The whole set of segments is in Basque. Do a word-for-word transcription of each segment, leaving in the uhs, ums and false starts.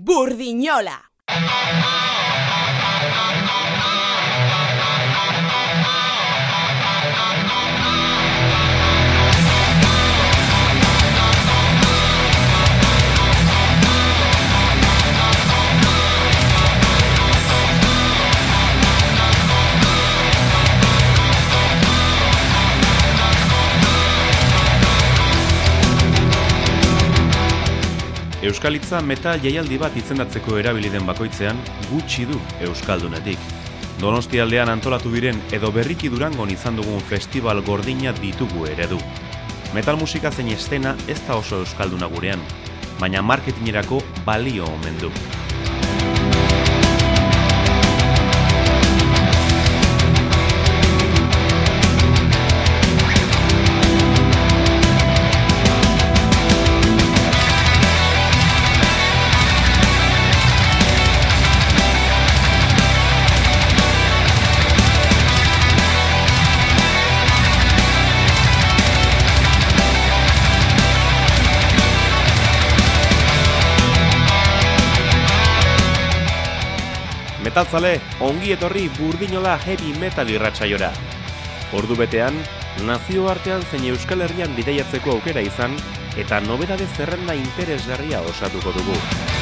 Burdinola. Euskalitza metal jaialdi bat izendatzeko erabili den bakoitzean gutxi du euskaldunetik. Donostialdean antolatu diren edo berriki Durangon izan dugun festival gordina ditugu eredu. Metal musika zein estena ez da oso euskalduna gurean, baina marketingerako balio omen du. Metalzale, ongi etorri Burdinola heavy metal irratsaiora. Ordu betean, nazioartean zein Euskal Herrian bidaiatzeko aukera izan eta nobedade zerrenda interesgarria osatuko dugu.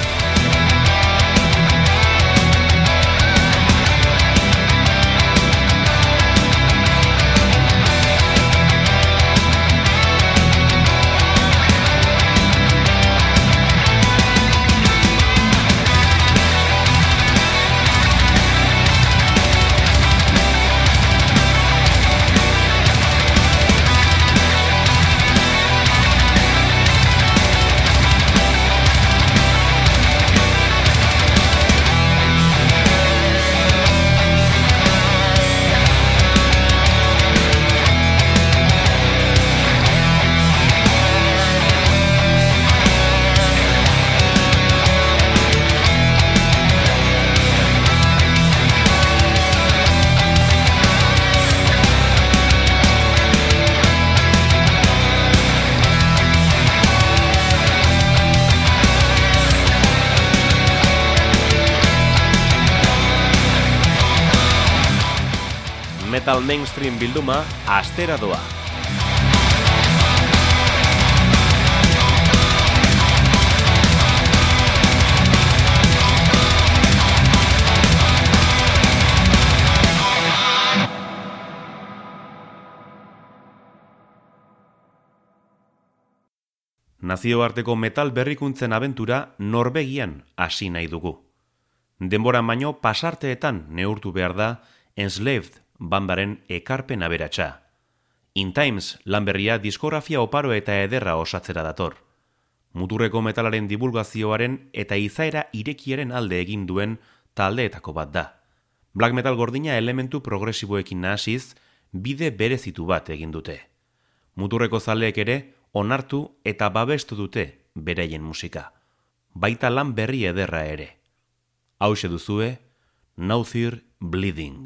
Metal mainstream bilduma astera doa. Nazioarteko metal berrikuntzen abentura Norvegian hasi nahi dugu. Denboran baino pasarteetan neurtu behar da Enslaved bandaren ekarpen aberatsa. In Times lanberria diskografia oparo eta ederra osatzera dator. Muturreko metalaren divulgazioaren eta izaera irekiaren alde egin duen taldeetako bat da. Black metal gordina elementu progresiboekin nahasiz, bide berezitu bat egin dute. Muturreko zaleek ere onartu eta babestu dute beraien musika. Baita lan berri ederra ere. Hauxe duzue, Nausea Bleeding.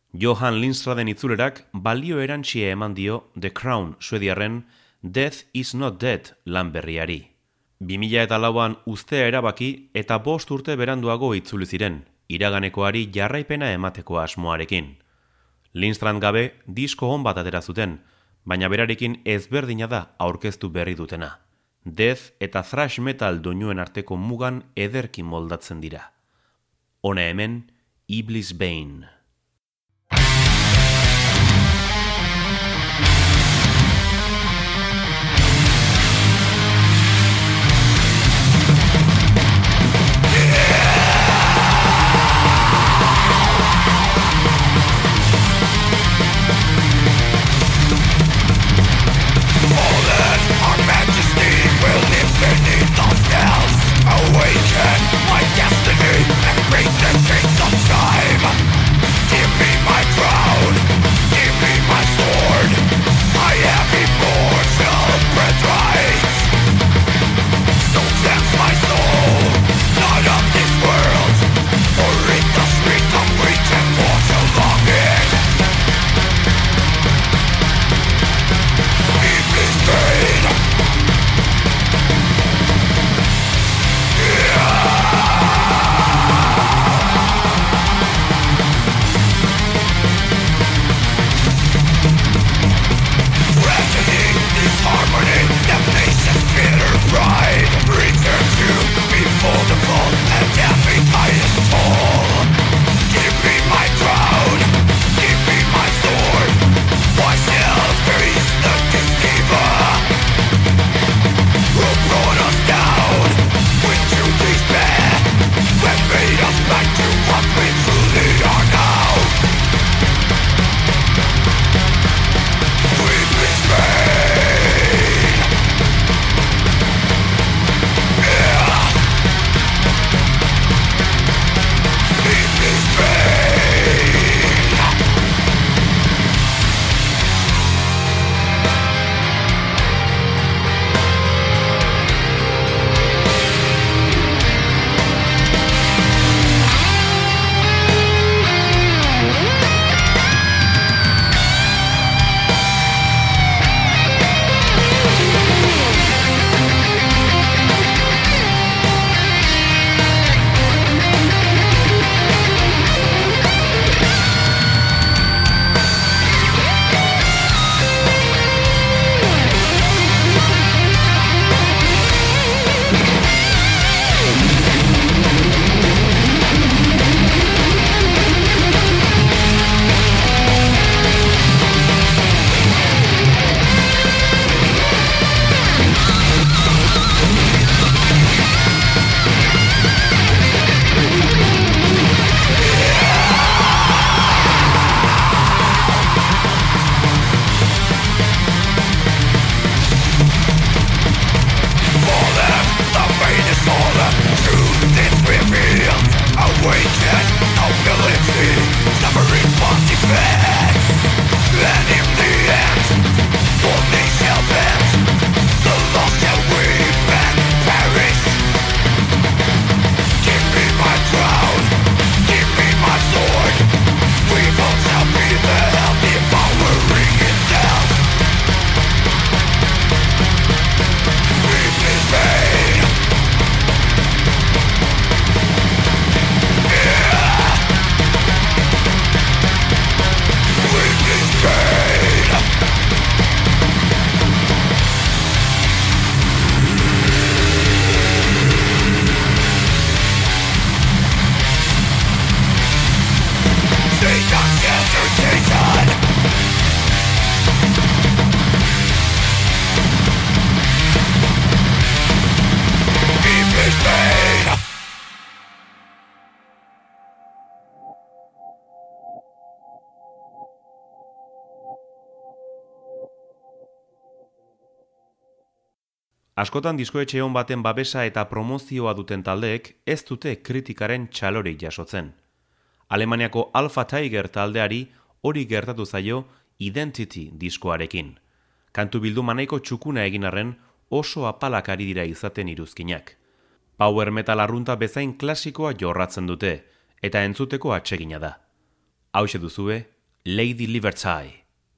Johan Lindstraden itzulerak balio erantsia eman dio The Crown suediarren Death is not dead lan berriari. bi mila lauan uztea erabaki eta bost urte beranduago itzuli ziren, iraganekoari jarraipena emateko asmoarekin. Lindstrand gabe disko on bat atera zuten, baina berarekin ezberdina da aurkeztu berri dutena. Death eta thrash metal doinuen arteko mugan ederki moldatzen dira. Hona hemen, Iblis Bane. Awaken my destiny and break the gates of time. Give me my crown, give me my sword. I have immortal birthright. So dance my soul, not of this world, or in the street of weak and mortal longing. Iblis Bane. Pride, return to be multiple and every highest toll. Give me my crown, give me my sword. I shall face the deceiver who brought us down into despair and made us back to what we truly are now. We've been spared. Askotan diskoetxe on baten babesa eta promozioa duten taldeek ez dute kritikaren txalorik jasotzen. Alemaniako Alpha Tiger taldeari hori gertatu zaio Identity diskoarekin. Kantu bilduma nahiko txukuna egin arren oso apalak ari dira izaten iruzkinak. Power metal arrunta bezain klasikoa jorratzen dute, eta entzuteko atsegina da. Hauxe duzue, Lady Liberty.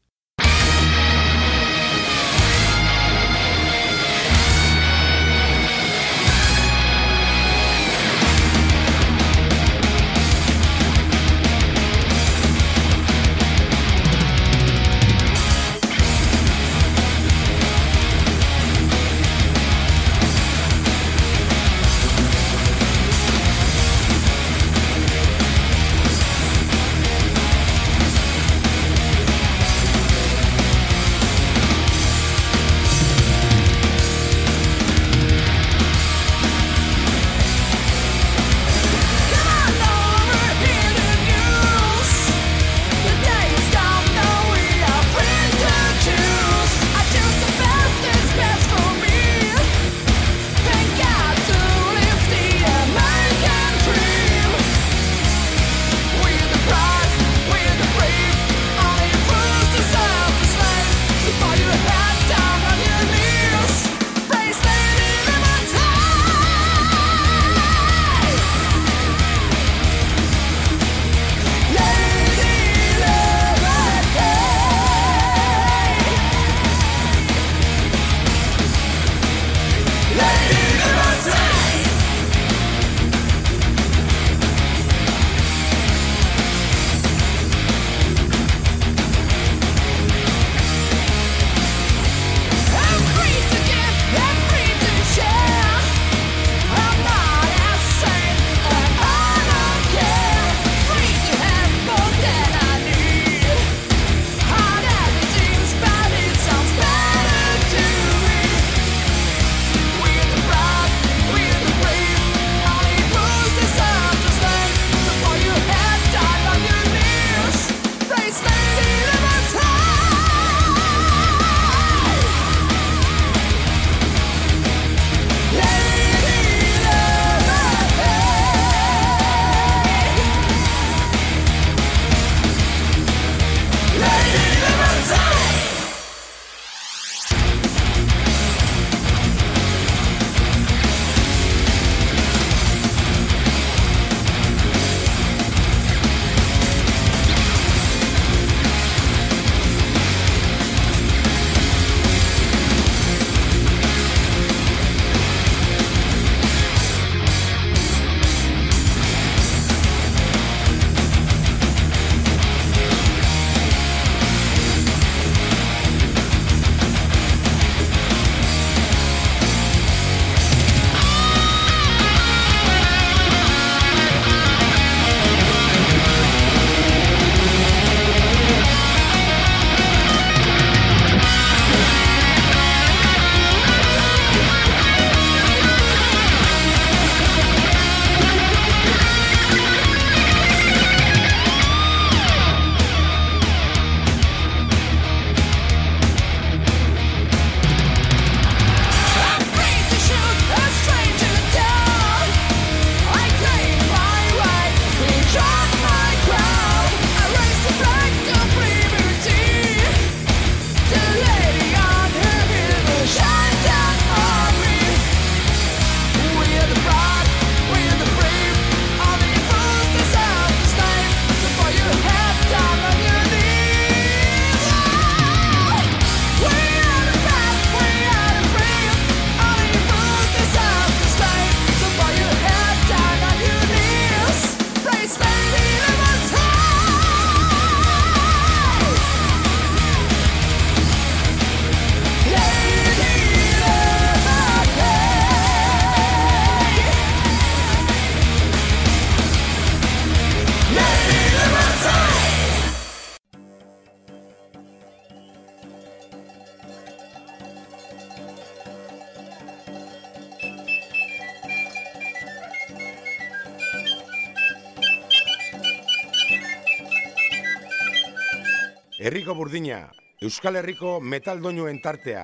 Herriko burdina, Euskal Herriko metal doinuen tartea.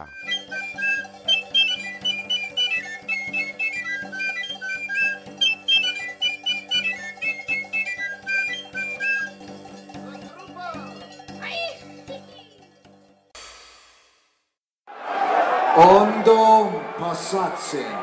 Ondo pasatzen.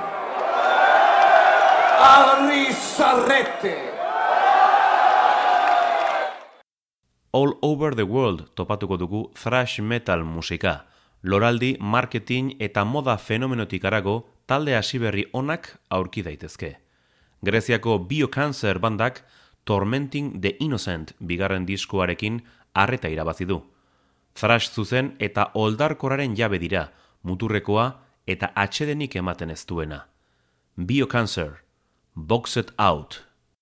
Arri zarrete. all over the world topatuko dugu thrash metal musika. Loraldi, marketing eta moda fenomenotik harago talde hasiberri onak aurki daitezke. Greziako Biocancer bandak Tormenting the Innocent bigarren diskoarekin arreta irabazi du. Thrash zuzen eta oldarkorraren jabe dira, muturrekoa eta atsedenik ematen ez duena. Biocancer, Boxed Out.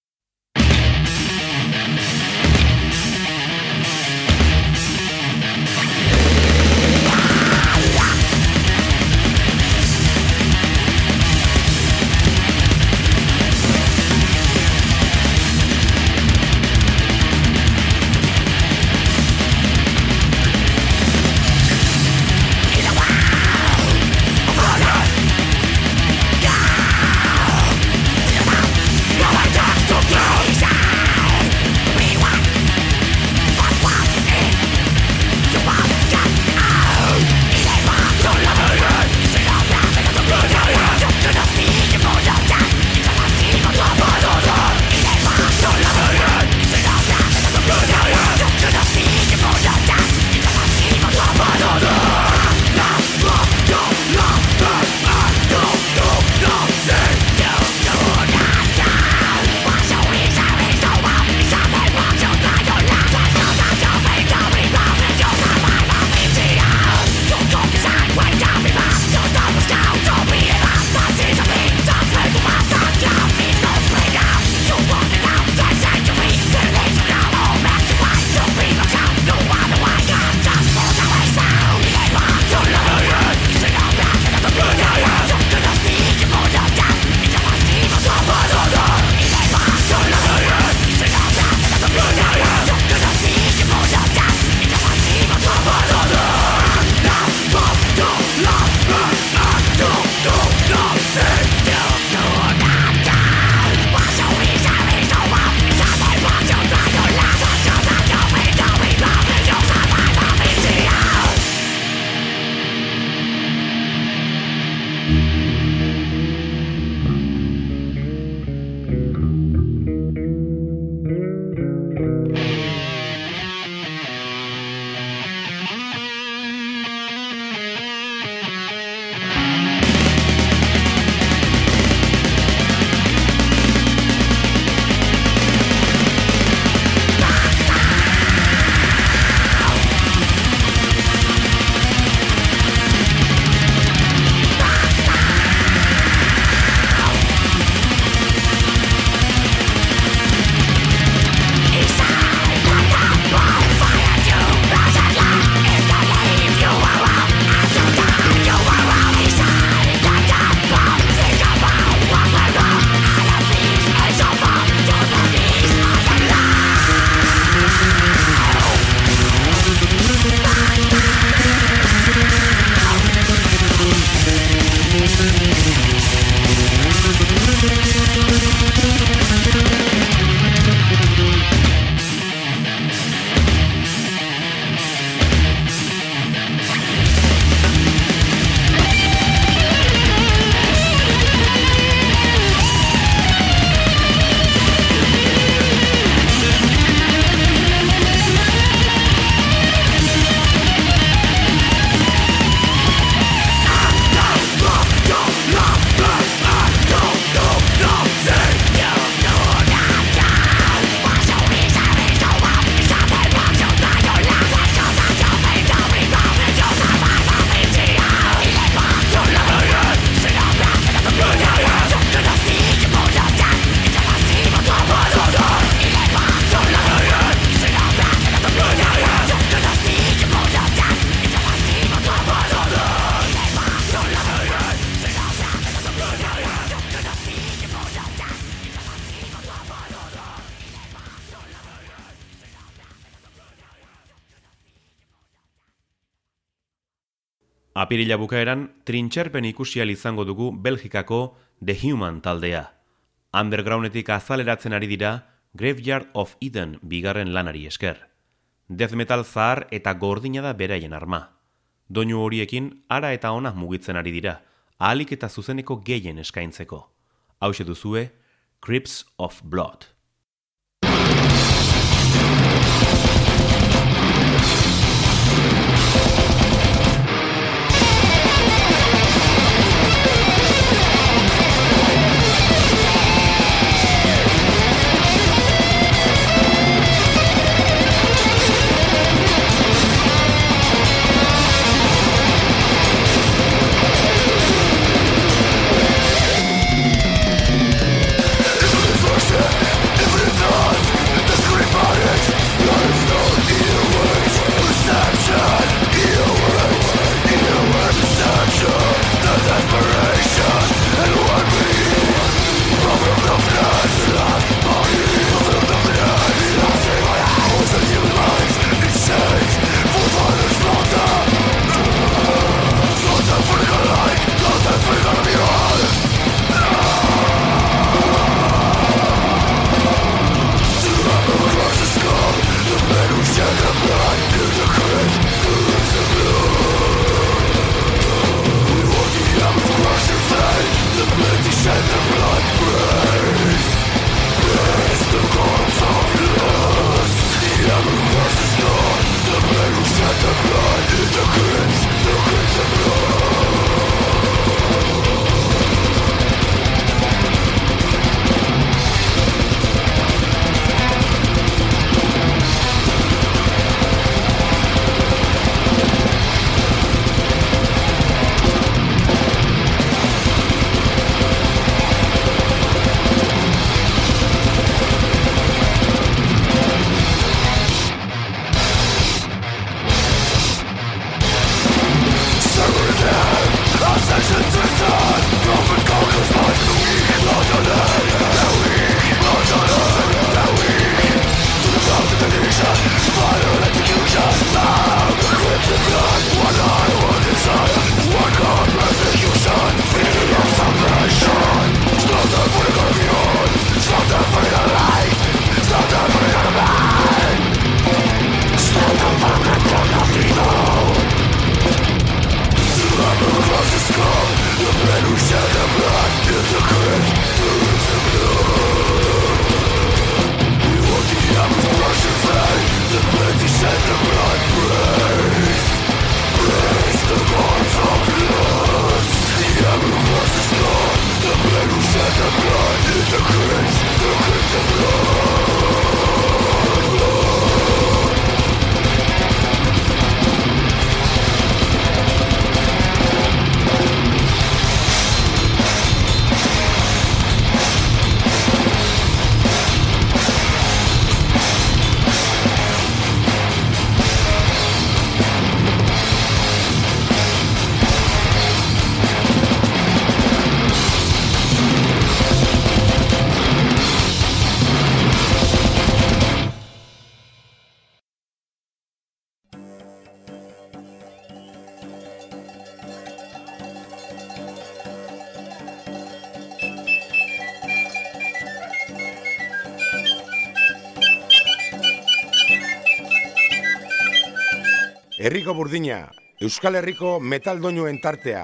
Apirila bukaeran, trintxerpen ikusial izango dugu Belgikako The Human taldea. Undergroundetik azaleratzen ari dira Graveyard of Eden bigarren lanari esker. Death metal zahar eta gordina da beraien arma. Doinu horiekin ara eta ona mugitzen ari dira, ahalik eta zuzeneko gehien eskaintzeko. Hauxe duzue, Crypts of Blood. Herriko Burdina, Euskal Herriko metal doinuen tartea.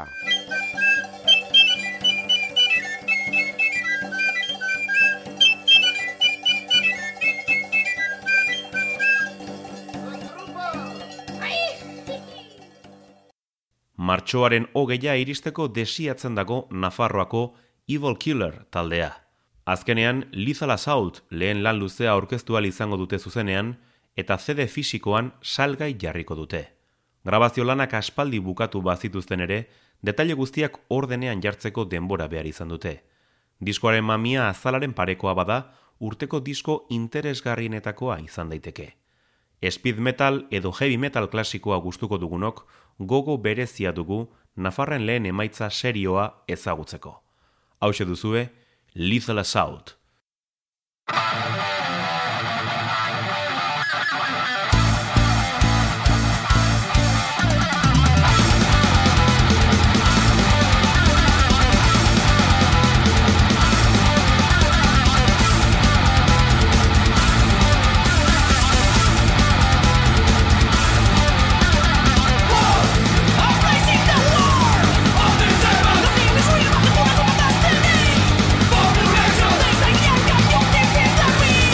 Martxoaren hogeia iristeko desiatzen dago Nafarroako Evil Killer taldea. Azkenean, Lethal Assault lehen lan luzea aurkeztu ahal izango dute zuzenean, eta C D fisikoan salgai jarriko dute. Grabazio lanak aspaldi bukatu bazituzten ere, detaile guztiak ordenean jartzeko denbora behar izan dute. Diskoaren mamia azalaren parekoa bada, urteko disko interesgarrienetakoa izan daiteke. Speed metal edo heavy metal klasikoa gustuko dugunok, gogo berezia dugu Nafarren lehen emaitza serioa ezagutzeko. Hauxe duzue, Lethal Assault. Population, they say yeah, yeah, you think it's the real.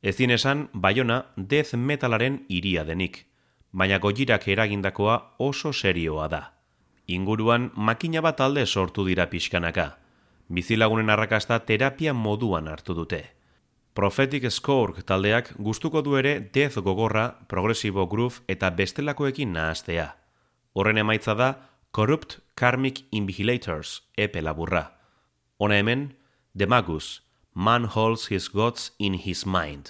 Ezin esan Baiona death metalaren hiria denik, baina Gojirak eragindakoa oso serioa da. Inguruan makina bat alde sortu dira pixkanaka. Bizilagunen arrakasta terapia moduan hartu dute. Prophetic Scourge taldeak gustuko du ere death gogorra, progresibo groove eta bestelakoekin nahastea. Horren emaitza da Corrupt Karmic Invigilators epe laburra. Hona hemen, The Magus, Man Holds His Gods in His Mind.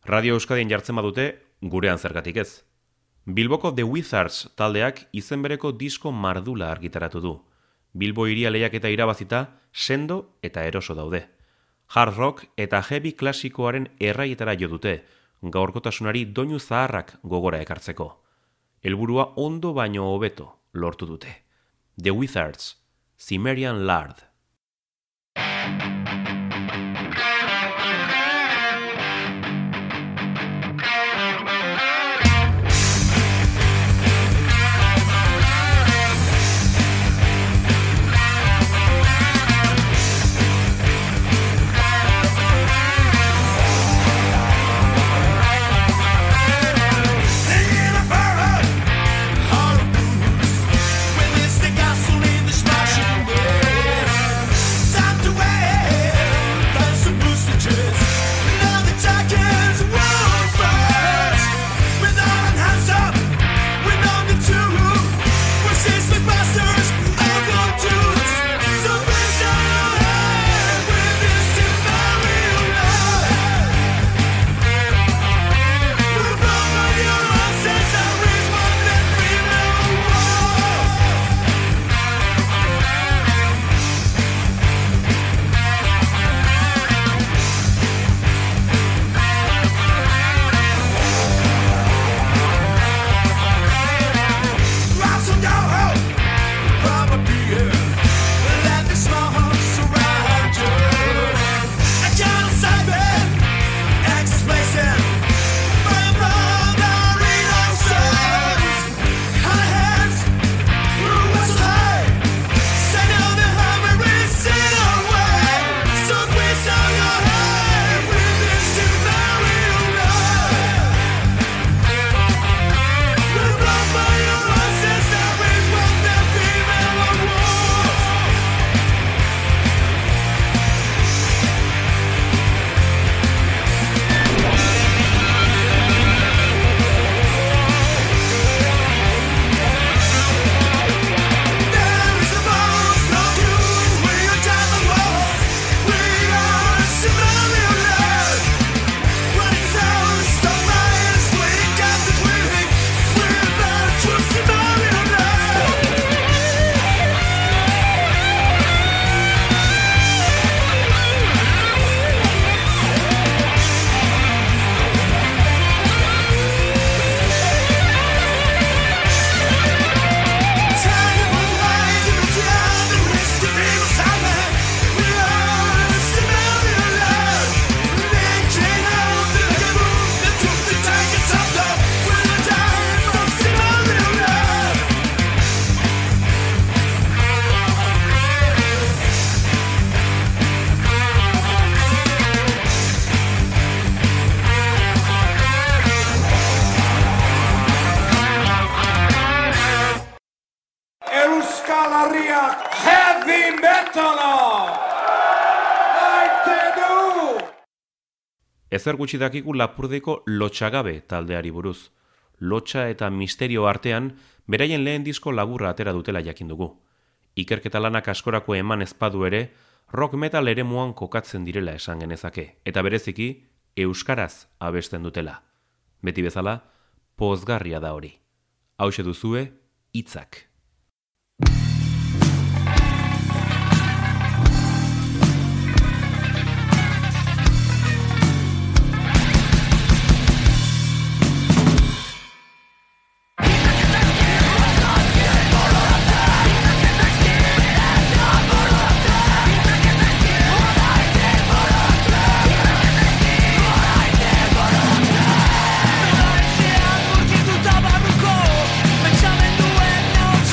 Radio Euskadin jartzen badute, gurean zergatik ez. Bilboko The Wizards taldeak izen bereko disko mardula argitaratu du. Bilbo hiria lehiaketa irabazita, sendo eta eroso daude. Hard rock eta heavy klasikoaren erraietara jo dute, gaurkotasunari doinu zaharrak gogora ekartzeko. Helburua ondo baino hobeto lortu dute. The Wizards, Cimmerian Lard. Ezer gutxi dakigu Lapurdiko Lotxagabe taldeari buruz. Lotxa eta misterio artean, beraien lehen disko laburra atera dutela jakin dugu. Ikerketa lanak askorako eman ezpadu ere, rock metal eremuan kokatzen direla esan genezake, eta bereziki, euskaraz abesten dutela. Beti bezala, pozgarria da hori. Hauxe duzue, hitzak. Pensamenduen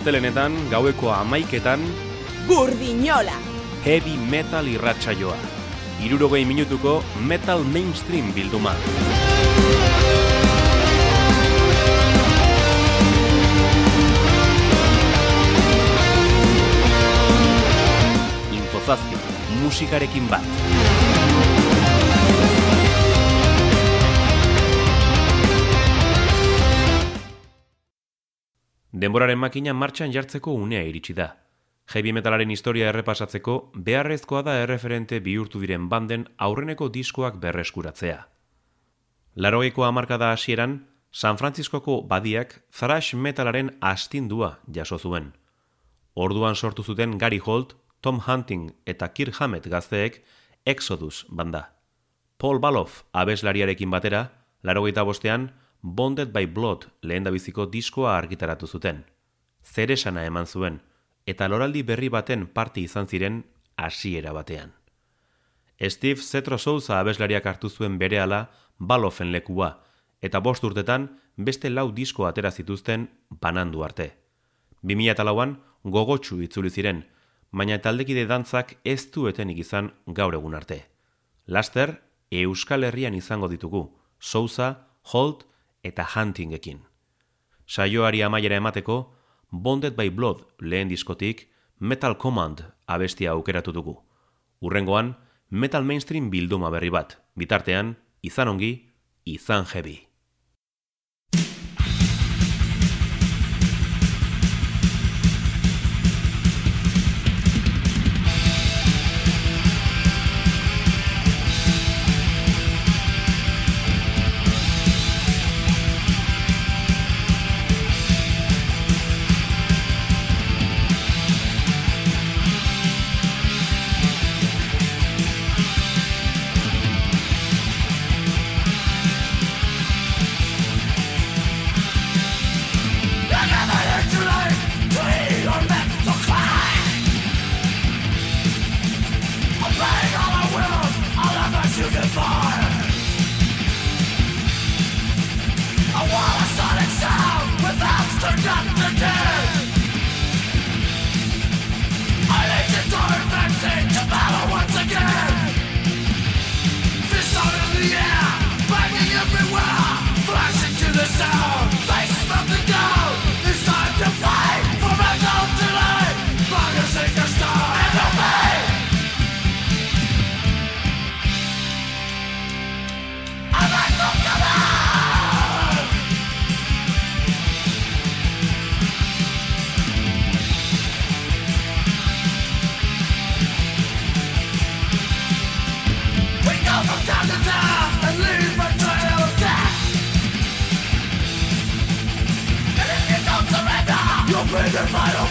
astelenetan, gaueko hamaiketan, Gurdinola! Heavy Metal irratsaioa. Hirurogei minutuko Metal Mainstream bilduma. Infozazpi, musikarekin bat. Denboraren makina martxan jartzeko unea iritsi da. Heavy metalaren historia errepasatzeko beharrezkoa da erreferente bihurtu diren banden aurreneko diskoak berreskuratzea. Laurogeiko hamarkada hasieran, San Franciscoko badiak thrash metalaren astindua jaso zuen. Orduan sortu zuten Gary Holt, Tom Hunting eta Kirk Hammett gazteek Exodus banda. Paul Baloff abeslariarekin batera, laurogeita bostean, Bonded by Blood lehendabiziko diskoa argitaratu zuten. Zeresana eman zuen, eta loraldi berri baten parte izan ziren hasiera batean. Steve Zetro Souza abeslariak hartu zuen berehala Baloffen lekua, eta bost urtetan beste lau disko atera zituzten banandu arte. bi mila lauan gogotsu itzuli ziren, baina taldekide dantzak ez du etenik izan gaur egun arte. Laster, Euskal Herrian izango ditugu, Souza, Holt eta Huntingekin. Saioari amaiera emateko, Bonded by Blood lehen diskotik Metal Command abestia aukeratu dugu. Hurrengoan, Metal Mainstream bilduma berri bat, bitartean, izan ongi, izan heavy. Bring the final